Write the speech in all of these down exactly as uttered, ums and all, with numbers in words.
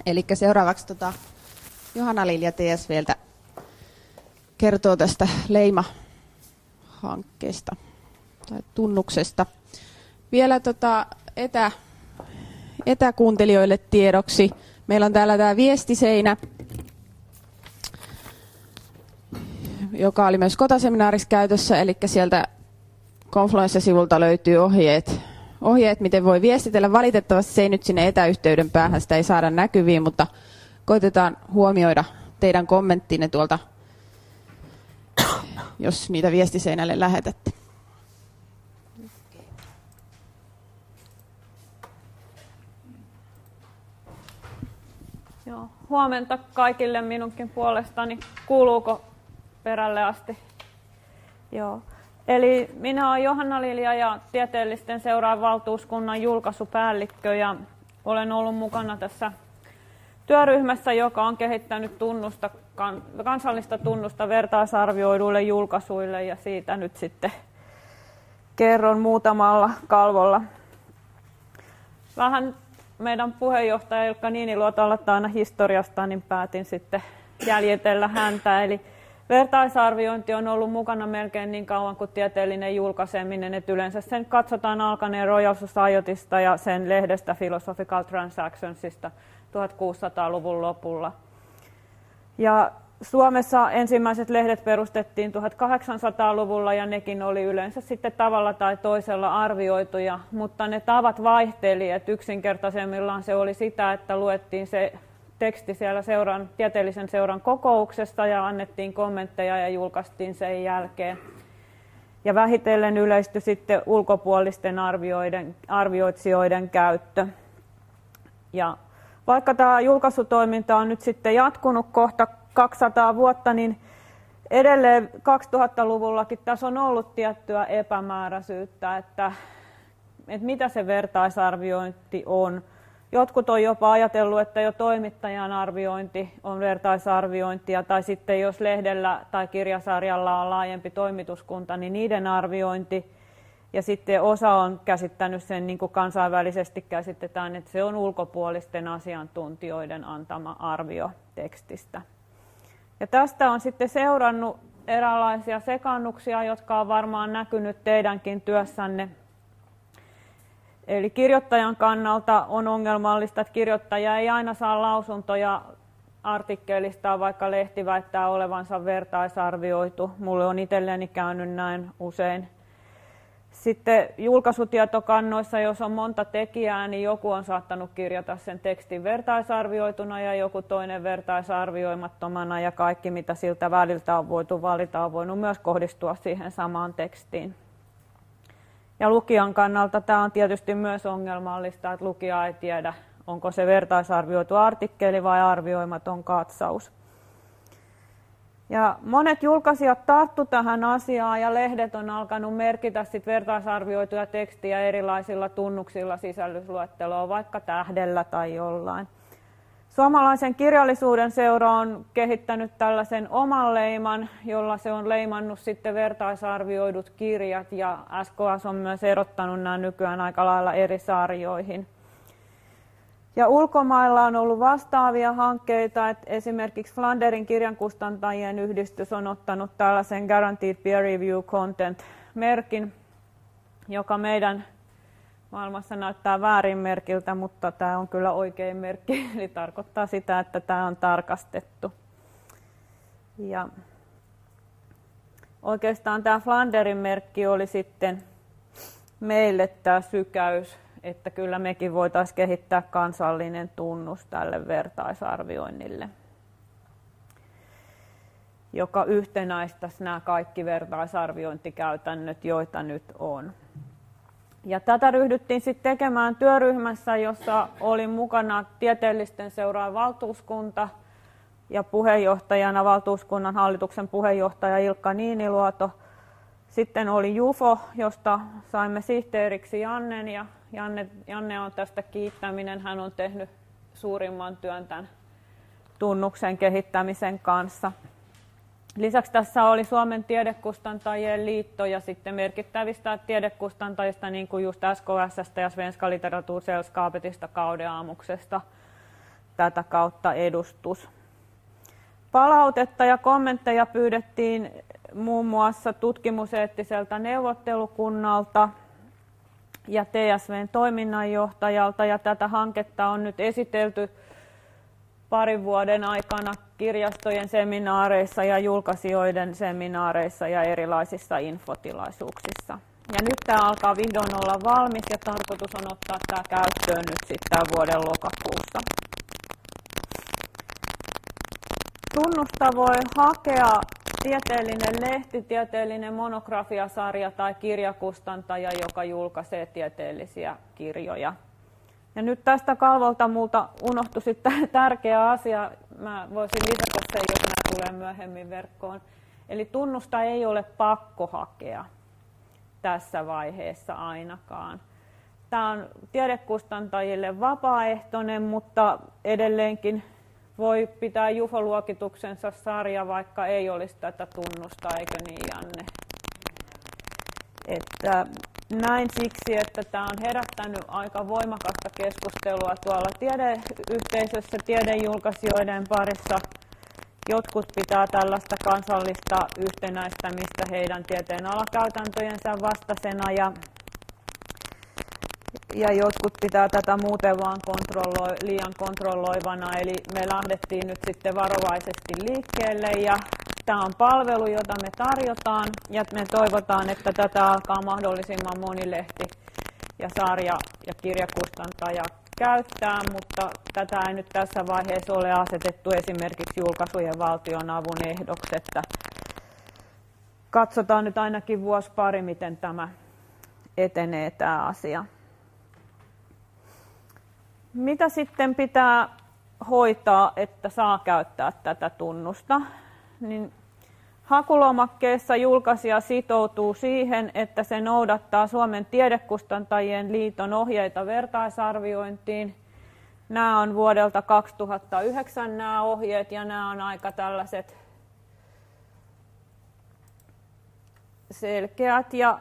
Eli seuraavaksi tota, Johanna Lilja T S V:ltä kertoo tästä Leima-hankkeesta tai tunnuksesta. Vielä tota, etä, etäkuuntelijoille tiedoksi. Meillä on täällä tämä viestiseinä, joka oli myös Kota-seminaarissa käytössä, eli sieltä Confluence-sivulta löytyy ohjeet, ohjeet, miten voi viestitellä. Valitettavasti se ei nyt sinne etäyhteyden päähän, sitä ei saada näkyviin, mutta koitetaan huomioida teidän kommenttinne tuolta, jos niitä viestiseinälle lähetätte. Joo, huomenta kaikille minunkin puolestani. Kuuluuko perälle asti? Joo. Eli minä olen Johanna Lilja ja Tieteellisten seuraavan valtuuskunnan julkaisupäällikkö ja olen ollut mukana tässä työryhmässä, joka on kehittänyt tunnusta, kansallista tunnusta vertaisarvioiduille julkaisuille ja siitä nyt sitten kerron muutamalla kalvolla. Vähän meidän puheenjohtaja Ilkka Niiniluoto aloittaa aina historiasta, niin päätin sitten jäljitellä häntä. Eli vertaisarviointi on ollut mukana melkein niin kauan kuin tieteellinen julkaiseminen, että yleensä sen katsotaan alkaneen Royal Societysta ja sen lehdestä Philosophical Transactionsista tuhatkuusisataaluvun lopulla. Ja Suomessa ensimmäiset lehdet perustettiin tuhatkahdeksansataaluvulla ja nekin oli yleensä sitten tavalla tai toisella arvioituja, mutta ne tavat vaihteli, että yksinkertaisemmillaan se oli sitä, että luettiin se teksti siellä seuran, tieteellisen seuran kokouksesta ja annettiin kommentteja ja julkaistiin sen jälkeen. Ja vähitellen yleistyi sitten ulkopuolisten arvioiden, arvioitsijoiden käyttö. Ja vaikka tämä julkaisutoiminta on nyt sitten jatkunut kohta kaksisataa vuotta, niin edelleen kaksituhattaluvullakin tässä on ollut tiettyä epämääräisyyttä, että, että mitä se vertaisarviointi on. Jotkut on jopa ajatellut, että jo toimittajan arviointi on vertaisarviointia, tai sitten jos lehdellä tai kirjasarjalla on laajempi toimituskunta, niin niiden arviointi. Ja sitten osa on käsittänyt sen, niin kuin kansainvälisesti käsitetään, että se on ulkopuolisten asiantuntijoiden antama arvio tekstistä. Ja tästä on sitten seurannut eräänlaisia sekannuksia, jotka on varmaan näkynyt teidänkin työssänne. Eli kirjoittajan kannalta on ongelmallista, että kirjoittaja ei aina saa lausuntoja artikkelista, vaikka lehti väittää olevansa vertaisarvioitu. Mulle on itselleni käynyt näin usein. Sitten julkaisutietokannoissa, jos on monta tekijää, niin joku on saattanut kirjata sen tekstin vertaisarvioituna ja joku toinen vertaisarvioimattomana ja kaikki, mitä siltä väliltä on voitu valita, on voinut myös kohdistua siihen samaan tekstiin. Ja lukijan kannalta tämä on tietysti myös ongelmallista, että lukija ei tiedä, onko se vertaisarvioitu artikkeli vai arvioimaton katsaus. Ja monet julkaisijat tarttu tähän asiaan ja lehdet on alkanut merkitä sit vertaisarvioituja tekstiä erilaisilla tunnuksilla sisällysluetteloon, vaikka tähdellä tai jollain. Suomalaisen kirjallisuuden seura on kehittänyt tällaisen oman leiman, jolla se on leimannut sitten vertaisarvioidut kirjat, ja S K S on myös erottanut nämä nykyään aika lailla eri sarjoihin. Ja ulkomailla on ollut vastaavia hankkeita, että esimerkiksi Flanderin kirjankustantajien yhdistys on ottanut tällaisen Guaranteed Peer Review Content-merkin, joka meidän maailmassa näyttää väärin merkiltä, mutta tämä on kyllä oikein merkki, eli tarkoittaa sitä, että tämä on tarkastettu. Ja oikeastaan tämä Flanderin merkki oli sitten meille tämä sykäys, että kyllä mekin voitaisiin kehittää kansallinen tunnus tälle vertaisarvioinnille, joka yhtenäistäisi nämä kaikki vertaisarviointikäytännöt, joita nyt on. Ja tätä ryhdyttiin sitten tekemään työryhmässä, jossa oli mukana Tieteellisten seuraavan valtuuskunta ja puheenjohtajana valtuuskunnan hallituksen puheenjohtaja Ilkka Niiniluoto. Sitten oli Jufo, josta saimme sihteeriksi Jannen, ja Janne, Janne on tästä kiittäminen. Hän on tehnyt suurimman työn tämän tunnuksen kehittämisen kanssa. Lisäksi tässä oli Suomen tiedekustantajien liitto ja sitten merkittävistä tiedekustantajista, niin kuin just S K S:stä ja Svenska Litteratursällskapetista, Kaudeaamuksesta. tätä kautta edustus. Palautetta ja kommentteja pyydettiin muun muassa tutkimuseettiseltä neuvottelukunnalta ja T S V:n toiminnanjohtajalta, ja tätä hanketta on nyt esitelty parin vuoden aikana kirjastojen seminaareissa ja julkaisijoiden seminaareissa ja erilaisissa infotilaisuuksissa. Ja nyt tämä alkaa vihdoin olla valmis ja tarkoitus on ottaa tämä käyttöön nyt sitten tämän vuoden lokakuussa. Tunnusta voi hakea tieteellinen lehti, tieteellinen monografiasarja tai kirjakustantaja, joka julkaisee tieteellisiä kirjoja. Ja nyt tästä kalvolta multa unohtui sitten tärkeä asia. Mä voisin lisätä sen, jos nämä tulee myöhemmin verkkoon. Eli tunnusta ei ole pakko hakea tässä vaiheessa ainakaan. Tämä on tiedekustantajille vapaaehtoinen, mutta edelleenkin voi pitää J U F O-luokituksensa sarja, vaikka ei olisi tätä tunnusta, eikö niin, Janne? Että näin siksi, että tämä on herättänyt aika voimakasta keskustelua tuolla tiedeyhteisössä, tiedejulkaisijoiden parissa. Jotkut pitää tällaista kansallista yhtenäistämistä heidän tieteen alakäytäntöjensä vastaisena ja, ja jotkut pitää tätä muuten vaan kontrolloi, liian kontrolloivana. Eli me lähdettiin nyt sitten varovaisesti liikkeelle ja tämä on palvelu, jota me tarjotaan ja me toivotaan, että tätä alkaa mahdollisimman moni lehti ja sarja ja kirjakustantaja käyttää, mutta tätä ei nyt tässä vaiheessa ole asetettu esimerkiksi julkaisujen valtionavun ehdoksi, että katsotaan nyt ainakin vuosi pari, miten tämä etenee tämä asia. Mitä sitten pitää hoitaa, että saa käyttää tätä tunnusta? Niin hakulomakkeessa julkaisija sitoutuu siihen, että se noudattaa Suomen tiedekustantajien liiton ohjeita vertaisarviointiin. Nämä on vuodelta kaksituhattayhdeksän nämä ohjeet ja nämä on aika tällaiset selkeät ja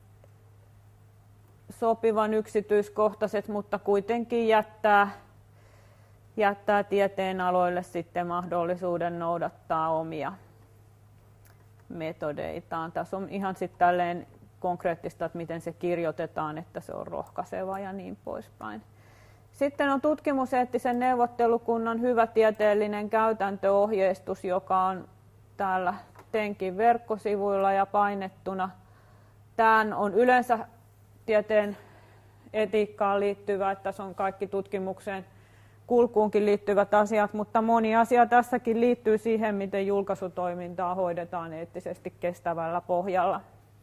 sopivan yksityiskohtaiset, mutta kuitenkin jättää, jättää tieteenaloille sitten mahdollisuuden noudattaa omia metodeitaan. Tässä on ihan sitten tälleen konkreettista, että miten se kirjoitetaan, että se on rohkaiseva ja niin poispäin. Sitten on tutkimuseettisen neuvottelukunnan hyvä tieteellinen käytäntöohjeistus, joka on täällä TENKin verkkosivuilla ja painettuna. Tämä on yleensä tieteen etiikkaan liittyvä, että tässä on kaikki tutkimukseen kulkuunkin liittyvät asiat, mutta moni asia tässäkin liittyy siihen, miten julkaisutoimintaa hoidetaan eettisesti kestävällä pohjalla.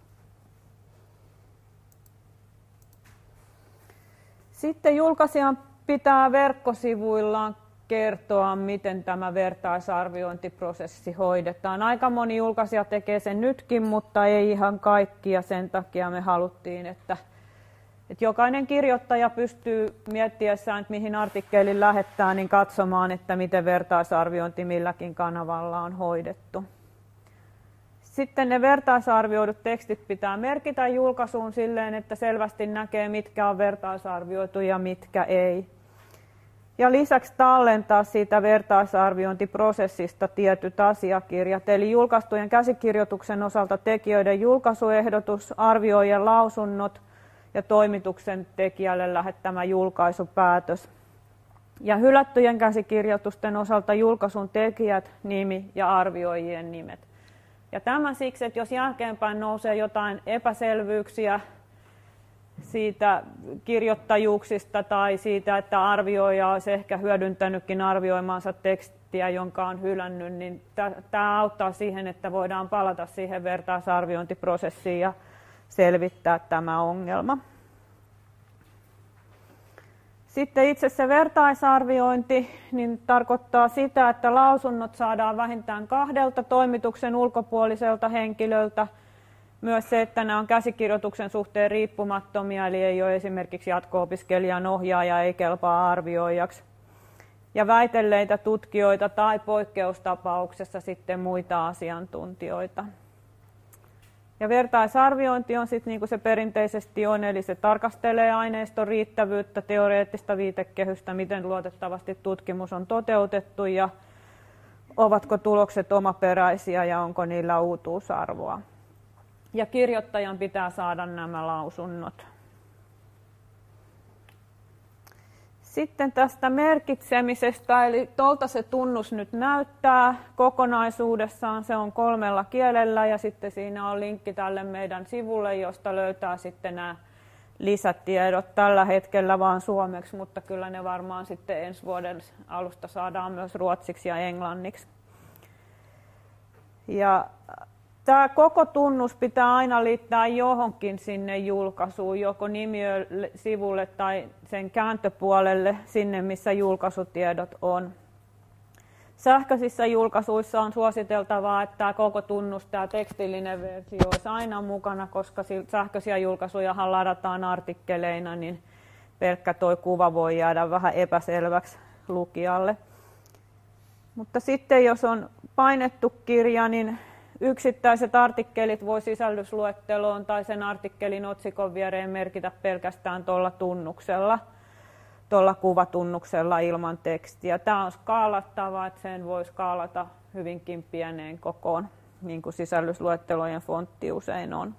Sitten julkaisijan pitää verkkosivuillaan kertoa, miten tämä vertaisarviointiprosessi hoidetaan. Aika moni julkaisija tekee sen nytkin, mutta ei ihan kaikki, ja sen takia me haluttiin, että, että jokainen kirjoittaja pystyy miettiessään, että mihin artikkelin lähettää, niin katsomaan, että miten vertaisarviointi milläkin kanavalla on hoidettu. Sitten ne vertaisarvioidut tekstit pitää merkitä julkaisuun silleen, että selvästi näkee, mitkä on vertaisarvioitu ja mitkä ei. Ja lisäksi tallentaa siitä vertaisarviointiprosessista tietyt asiakirjat, eli julkaistujen käsikirjoituksen osalta tekijöiden julkaisuehdotus, arvioijien lausunnot ja toimituksen tekijälle lähettämä julkaisupäätös. Ja hylättyjen käsikirjoitusten osalta julkaisun tekijät, nimi ja arvioijien nimet. Ja tämä siksi, että jos jälkeenpäin nousee jotain epäselvyyksiä siitä kirjoittajuuksista tai siitä, että arvioija olisi ehkä hyödyntänytkin arvioimaansa tekstiä, jonka on hylännyt, niin tämä auttaa siihen, että voidaan palata siihen vertaisarviointiprosessiin ja selvittää tämä ongelma. Sitten itse se vertaisarviointi niin tarkoittaa sitä, että lausunnot saadaan vähintään kahdelta toimituksen ulkopuoliselta henkilöltä. Myös se, että nämä on käsikirjoituksen suhteen riippumattomia, eli ei ole esimerkiksi jatko-opiskelijan ohjaaja, ei kelpaa arvioijaksi. Ja väitelleitä tutkijoita tai poikkeustapauksessa sitten muita asiantuntijoita. Ja vertaisarviointi on sitten niin kuin se perinteisesti on, eli se tarkastelee aineiston riittävyyttä, teoreettista viitekehystä, miten luotettavasti tutkimus on toteutettu ja ovatko tulokset omaperäisiä ja onko niillä uutuusarvoa. Ja kirjoittajan pitää saada nämä lausunnot. Sitten tästä merkitsemisestä, eli tuolta se tunnus nyt näyttää kokonaisuudessaan. Se on kolmella kielellä ja sitten siinä on linkki tälle meidän sivulle, josta löytää sitten nämä lisätiedot. Tällä hetkellä vaan suomeksi, mutta kyllä ne varmaan sitten ensi vuoden alusta saadaan myös ruotsiksi ja englanniksi. Ja tämä koko tunnus pitää aina liittää johonkin sinne julkaisuun, joko nimiö-sivulle tai sen kääntöpuolelle, sinne missä julkaisutiedot on. Sähköisissä julkaisuissa on suositeltavaa, että tämä koko tunnus, tämä tekstillinen versio olisi aina mukana, koska sähköisiä julkaisujahan ladataan artikkeleina, niin pelkkä tuo kuva voi jäädä vähän epäselväksi lukijalle. Mutta sitten jos on painettu kirja, niin yksittäiset artikkelit voi sisällysluetteloon tai sen artikkelin otsikon viereen merkitä pelkästään tuolla tunnuksella, tuolla kuvatunnuksella ilman tekstiä. Tämä on skaalattava, että sen voi skaalata hyvinkin pieneen kokoon, niin kuin sisällysluettelojen fontti usein on.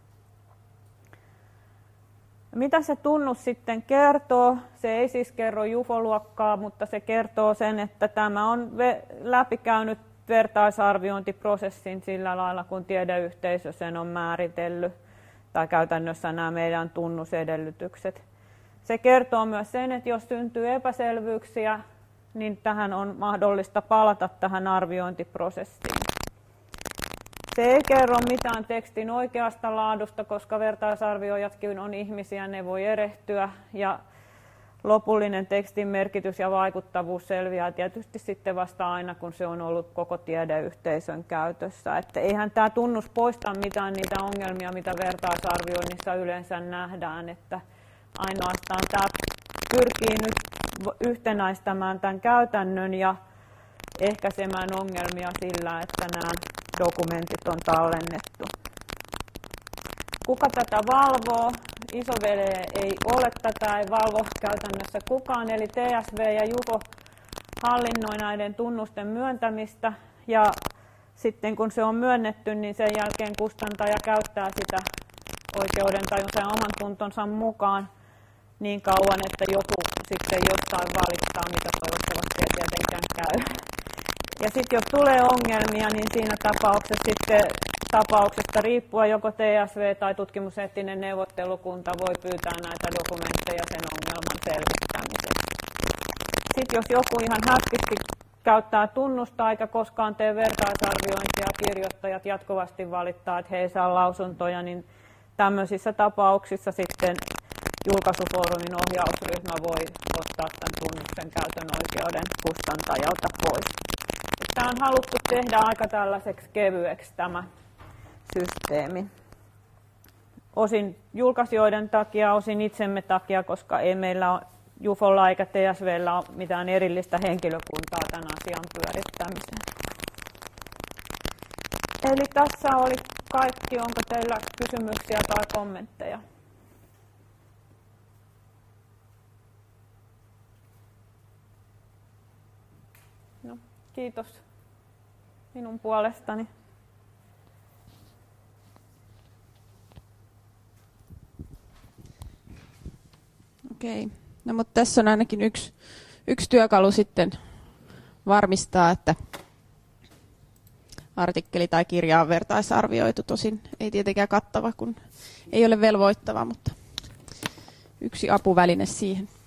Mitä se tunnus sitten kertoo? Se ei siis kerro jufoluokkaa, mutta se kertoo sen, että tämä on läpikäynyt vertaisarviointiprosessin sillä lailla, kun tiedeyhteisö sen on määritellyt, tai käytännössä nämä meidän tunnusedellytykset. Se kertoo myös sen, että jos syntyy epäselvyyksiä, niin tähän on mahdollista palata tähän arviointiprosessiin. Se ei kerro mitään tekstin oikeasta laadusta, koska vertaisarvioijatkin on ihmisiä, ne voi erehtyä, ja lopullinen tekstin merkitys ja vaikuttavuus selviää tietysti sitten vasta aina, kun se on ollut koko tiedeyhteisön käytössä. Että eihän tämä tunnus poista mitään niitä ongelmia, mitä vertaisarvioinnissa yleensä nähdään. Että ainoastaan tämä pyrkii nyt yhtenäistämään tämän käytännön ja ehkäisemään ongelmia sillä, että nämä dokumentit on tallennettu. Kuka tätä valvoo? Isoveli ei ole tätä, ei valvo käytännössä kukaan, eli T S V ja Jufo hallinnoi näiden tunnusten myöntämistä, ja sitten kun se on myönnetty, niin sen jälkeen kustantaja käyttää sitä oikeuden tai sen oman tuntonsa mukaan niin kauan, että joku sitten jostain valittaa, mitä toivottavasti ei tietenkään käy. Ja sitten jos tulee ongelmia, niin siinä tapauksessa sitten tapauksesta riippuen joko T S V tai tutkimuseettinen neuvottelukunta voi pyytää näitä dokumentteja sen ongelman selvittämiseksi. Sitten jos joku ihan hätkisti käyttää tunnusta eikä koskaan tee vertaisarviointia, kirjoittajat jatkuvasti valittaa, että he ei saa lausuntoja, niin tämmöisissä tapauksissa sitten julkaisufoorumin ohjausryhmä voi ottaa tämän tunnuksen käytön oikeuden kustantajalta pois. Tämä on haluttu tehdä aika tällaiseksi kevyeksi tämä systeemi. Osin julkaisijoiden takia, osin itsemme takia, koska ei meillä ole Jufolla eikä T S V:llä ole mitään erillistä henkilökuntaa tämän asian pyörittämiseen. Eli tässä oli kaikki. Onko teillä kysymyksiä tai kommentteja? No, kiitos minun puolestani. Okei. No, mutta tässä on ainakin yksi, yksi työkalu sitten varmistaa, että artikkeli tai kirja on vertaisarvioitu. Tosin ei tietenkään kattava, kun ei ole velvoittava, mutta yksi apuväline siihen.